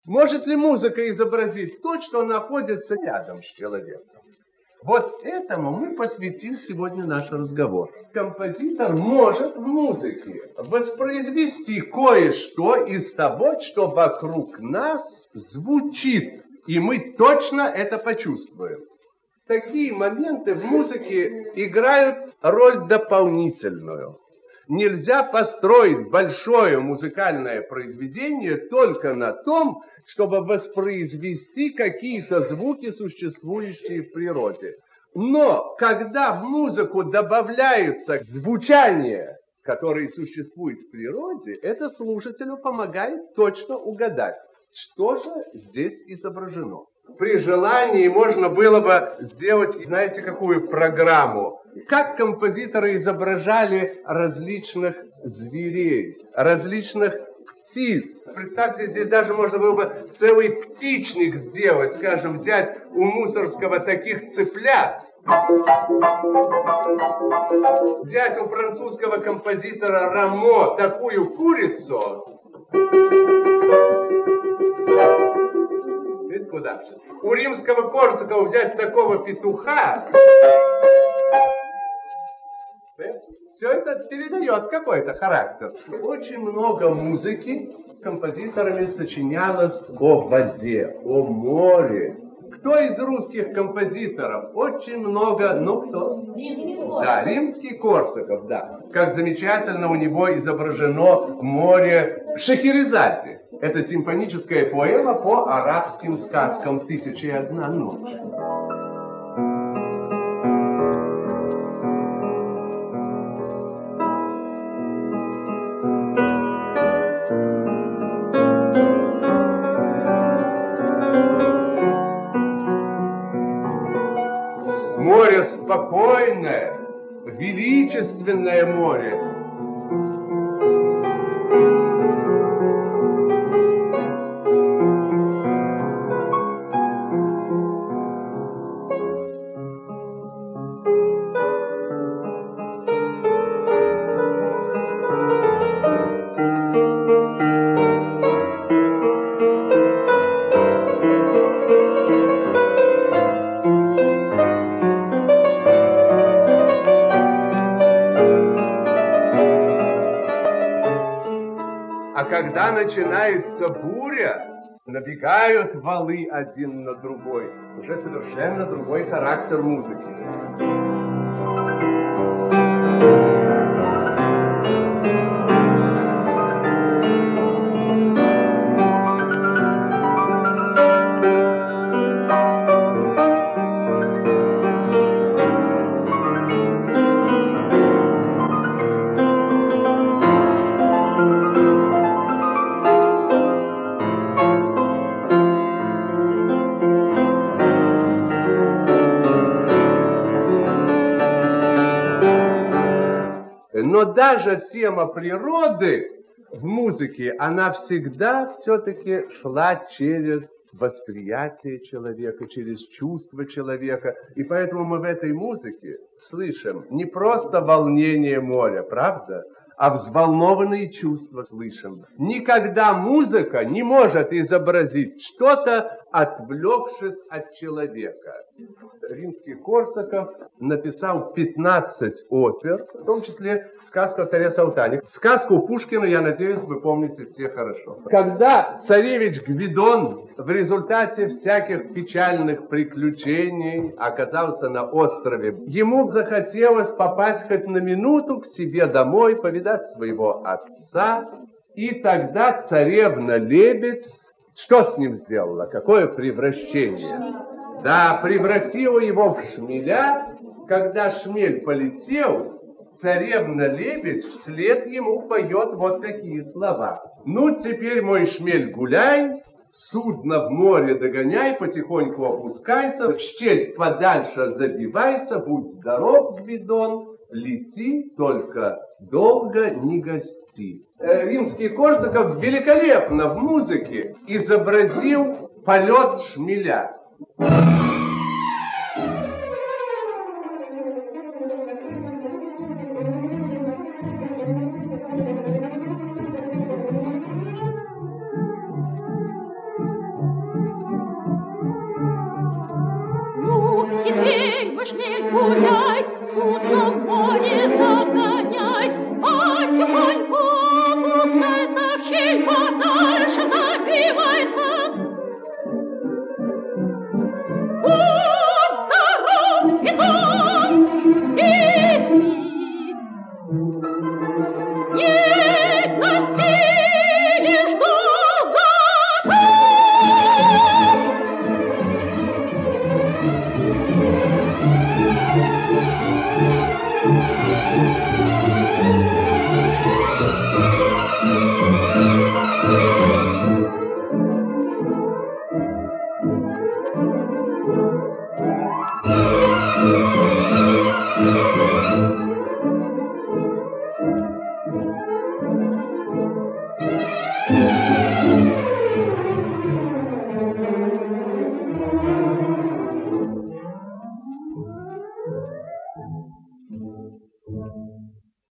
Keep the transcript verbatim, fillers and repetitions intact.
Может ли музыка изобразить то, что находится рядом с человеком? Вот этому мы посвятим сегодня наш разговор. Композитор может в музыке воспроизвести кое-что из того, что вокруг нас звучит, и мы точно это почувствуем. Такие моменты в музыке играют роль дополнительную. Нельзя построить большое музыкальное произведение только на том, чтобы воспроизвести какие-то звуки, существующие в природе. Но когда в музыку добавляются звучания, которые существуют в природе, это слушателю помогает точно угадать, что же здесь изображено. При желании можно было бы сделать, знаете, какую программу? Как композиторы изображали различных зверей, различных птиц. Представьте, здесь даже можно было бы целый птичник сделать, скажем, взять у Мусоргского таких цыплят, взять у французского композитора Рамо такую курицу. Видите, куда? У римского Корсакова взять такого петуха. Все это передает какой-то характер. Очень много музыки композиторами сочинялось о воде, о море. Кто из русских композиторов? Очень много, ну кто? Римский Корсаков. Да, римский Корсаков, да. Как замечательно у него изображено море в Шахерезаде. Это симфоническая поэма по арабским сказкам «Тысяча и одна ночь». Море спокойное, величественное море. А когда начинается буря, набегают валы один на другой. Уже совершенно другой характер музыки. Но даже тема природы в музыке, она всегда все-таки шла через восприятие человека, через чувство человека. И поэтому мы в этой музыке слышим не просто волнение моря, правда? А взволнованные чувства слышим. Никогда музыка не может изобразить что-то, отвлекшись от человека. Римский Корсаков написал пятнадцать опер, в том числе сказку о царе Салтане. Сказку Пушкина, я надеюсь, вы помните все хорошо. Когда царевич Гвидон в результате всяких печальных приключений оказался на острове, ему захотелось попасть хоть на минуту к себе домой, повидать своего отца. И тогда царевна-лебедь, что с ним сделала? Какое превращение? Да, превратила его в шмеля. Когда шмель полетел, царевна-лебедь вслед ему поет вот такие слова. Ну, теперь, мой шмель, гуляй, судно в море догоняй, потихоньку опускайся, в щель подальше забивайся, будь здоров, Гвидон, лети, только долго не гости. Римский Корсаков великолепно в музыке изобразил полет шмеля. Шельма, шмель, гуляй, судно в море догоняй, а тихонько опускайся в щель, подальше напивайся. Будь здоров, питон, иди. Не достигнешь долго ты. Thank you.